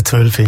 12 Uhr.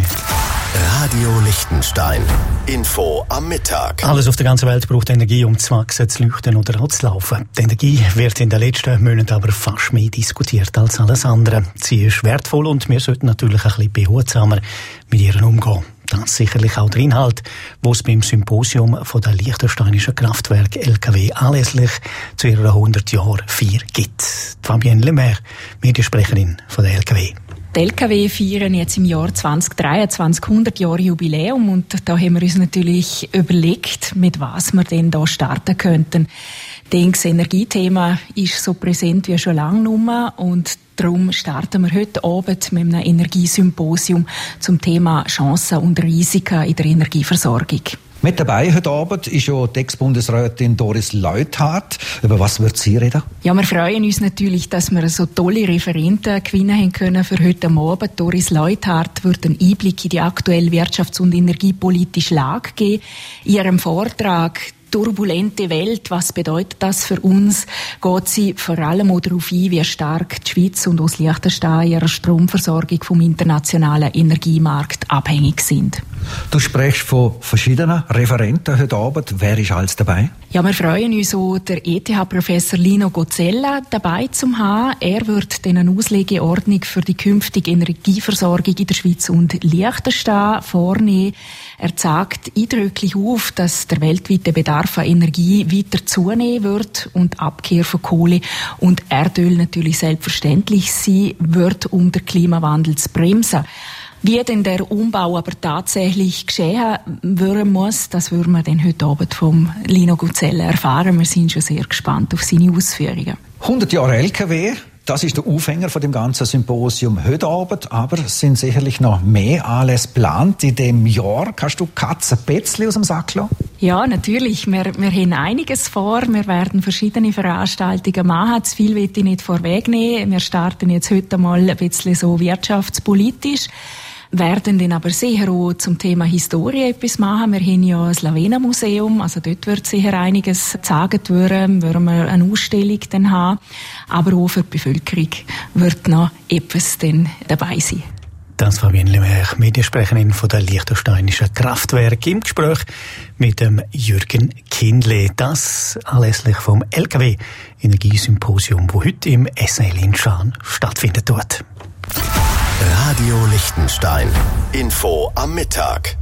Radio Liechtenstein. Info am Mittag. Alles auf der ganzen Welt braucht Energie, um zu wachsen, zu leuchten oder anzulaufen. Die Energie wird in den letzten Monaten aber fast mehr diskutiert als alles andere. Sie ist wertvoll und wir sollten natürlich ein bisschen behutsamer mit ihr umgehen. Das ist sicherlich auch der Inhalt, wo es beim Symposium von der Liechtensteinischen Kraftwerk LKW anlässlich zu ihrer 100-Jahr-Feier gibt. Fabienne Lemaire, Mediensprecherin von der LKW. Die LKW feiern jetzt im Jahr 2023 100 Jahre Jubiläum und da haben wir uns natürlich überlegt, mit was wir denn da starten könnten. Das Energiethema ist so präsent wie schon lange nicht und darum starten wir heute Abend mit einem Energiesymposium zum Thema Chancen und Risiken in der Energieversorgung. Mit dabei heute Abend ist ja die Ex-Bundesrätin Doris Leuthard. Über was wird sie reden? Ja, wir freuen uns natürlich, dass wir so tolle Referenten gewinnen haben können für heute Abend. Doris Leuthard wird einen Einblick in die aktuelle wirtschafts- und energiepolitische Lage geben. In ihrem Vortrag turbulente Welt, was bedeutet das für uns? Geht sie vor allem auch darauf ein, wie stark die Schweiz und auch das Liechtenstein ihrer Stromversorgung vom internationalen Energiemarkt abhängig sind. Du sprichst von verschiedenen Referenten heute Abend. Wer ist alles dabei? Ja, wir freuen uns auch, der ETH-Professor Lino Gozzella dabei zu haben. Er wird eine Auslegeordnung für die künftige Energieversorgung in der Schweiz und Liechtenstein vornehmen. Er zeigt eindrücklich auf, dass der weltweite Bedarf an Energie weiter zunehmen wird und die Abkehr von Kohle und Erdöl natürlich selbstverständlich sein wird, um den Klimawandel zu bremsen. Wie denn der Umbau aber tatsächlich geschehen werden muss, das würden wir dann heute Abend vom Lino Gozzella erfahren. Wir sind schon sehr gespannt auf seine Ausführungen. 100 Jahre LKW, das ist der Aufhänger von dem ganzen Symposium heute Abend, aber es sind sicherlich noch mehr Anlässe geplant in dem Jahr. Kannst du Katzenpätzli aus dem Sack lassen? Ja, natürlich. Wir haben einiges vor. Wir werden verschiedene Veranstaltungen machen. Zu viel will ich nicht vorwegnehmen. Wir starten jetzt heute mal ein bisschen so wirtschaftspolitisch. Werden dann aber sicher auch zum Thema Historie etwas machen. Wir haben ja das Lavena-Museum, also dort wird sicher einiges gezeigt werden, werden wir eine Ausstellung dann haben. Aber auch für die Bevölkerung wird noch etwas dann dabei sein. Das war Fabienne Lemaire, Mediensprecherin von der Liechtensteinischen Kraftwerk, im Gespräch mit dem Jürgen Kindle. Das anlässlich vom LKW Energiesymposium, das heute im SL in Schaan stattfindet dort. Radio Liechtenstein. Info am Mittag.